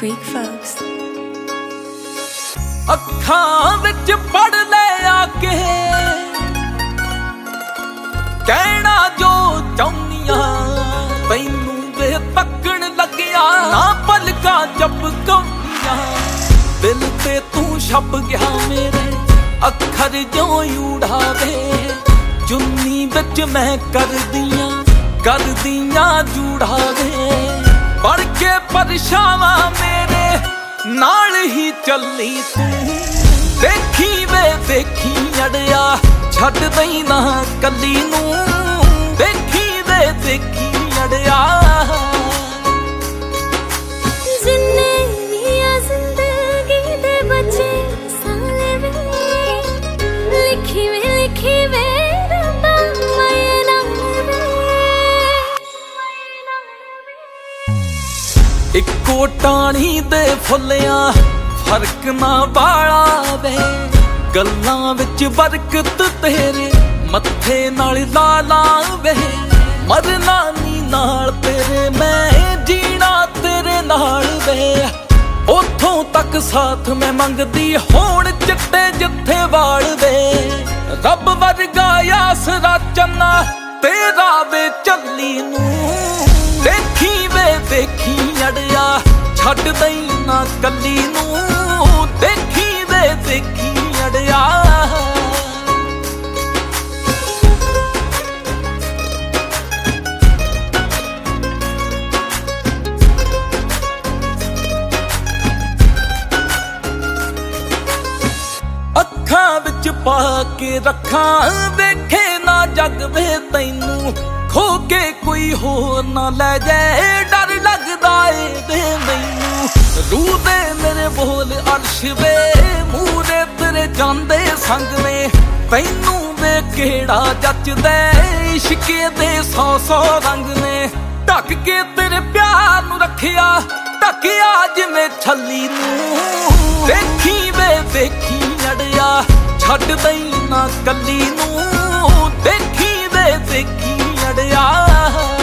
Freak folks. ਅੱਖਾਂ ਵਿੱਚ ਪੜ ਲੈ ਆ ਕੇ ਕਹਿਣਾ ਜੋ ਚਾਹੁੰਦੀਆਂ ਤੈਨੂੰ ਵੇ ਤੱਕਣ ਲੱਗਿਆ ਨਾ ਪਲਕਾਂ ਝਪਕਾਉਂਦੀਆਂ ਦਿਲ ਤੇ ਤੂੰ ਛਪ ਗਿਆ ਮੇਰੇ ਅੱਖਰ ਜਿਉਂ ਉਡਾਵੇ ਜੁੰਨੀ ਵਿੱਚ ਮੈਂ ਕਰਦੀਆਂ ਜੂੜਾਵੇ ਪੜ ਕੇ ਪਰਛਾਵਾਂ ਮੇਰੇ ਨਾਲ ਹੀ ਚੱਲੀ ਤੂੰ ਦੇਖੀ ਵੇ ਦੇਖੀ ਅੜਿਆ ਛੱਡ ਦਈ ਨਾ ਕੱਲੀ ਨੂੰ ਦੇਖੀ ਵੇ ਦੇਖੀ ਅੜਿਆ ਜਿੰਨੇ ਵੀ ਆ ਜ਼ਿੰਦਗੀ ਦੇ ਬੱਚੇ ਸਾਲੇ ਵੇ ਲਿਖੀ ਵੇ ਰੱਬਾ ਮਾਏ ਨਾਮ ਵੇ ਇੱਕੋ ਟਾਣੀ ਦੇ ਫੁੱਲਿਆਂ ਫਰਕ ਨਾ ਬਾਲਾ ਵੇ ਗੱਲਾਂ ਵਿੱਚ ਬਰਕਤ ਤੇਰੇ ਮੱਥੇ ਨਾਲ ਲਾ ਵੇ ਮਰਨਾ ਨੀ ਨਾਲ ਤੇਰੇ ਮੈਂ ਜੀਣਾ ਤੇਰੇ ਨਾਲ ਵੇ ਉੱਥੋਂ ਤੱਕ ਸਾਥ ਮੈਂ ਮੰਗਦੀ ਹੋਣ ਚਿੱਟੇ ਜਿੱਥੇ ਵਾਲ ਵੇ ਰੱਬ ਵਰਗਾ ਆਸਰਾ ਚੰਨਾ ਤੇਰਾ ਵੇ ਚੱਲੀ ਨੂੰ ਦੇਖੀ ਵੇ ਦੇਖੀ ਅੜਿਆ ਛੱਡ ਦਈ ਨਾ ਕੱਲੀ ਨੂੰ ਦੇਖੀ ਵੇ ਦੇਖੀ ਅੜਿਆ ਅੱਖਾਂ ਵਿੱਚ ਪਾ ਕੇ ਰੱਖਾਂ ਵੇਖੇ ਨਾ ਜਗ ਵੇ ਤੈਨੂੰ ਖੋ ਕੇ ਕੋਈ ਹੋਰ ਨਾ ਲੈ ਜਾਏ ਡਰ ਲੱਗਦਾ ਏ ਵੇ ਮੈਨੂੰ ਰੂਹ ਦੇ ਮੇਰੇ ਬੋਲ ਅਰਸ਼ ਵੇ ਮੂਰੇ ਤੇਰੇ ਜਾਂਦੇ ਸੰਗ ਨੇ ਤੈਨੂੰ ਵੇ ਕਿਹੜਾ ਜੱਚਦਾ ਇਸ਼ਕੇ ਦੇ 100 ਰੰਗ ਨੇ ਢੱਕ ਕੇ ਤੇਰੇ ਪਿਆਰ ਨੂੰ ਰੱਖਿਆ ਢੱਕਿਆ ਜਿਵੇਂ ਛੱਲੀ ਨੂੰ ਦੇਖੀ ਵੇ ਦੇਖੀ ਅੜਿਆ ਛੱਡ ਦਈ ਨਾ ਕੱਲੀ ਨੂੰ ਦੇਖੀ ਵੇ ਦੇਖੀ ਅੜਿਆ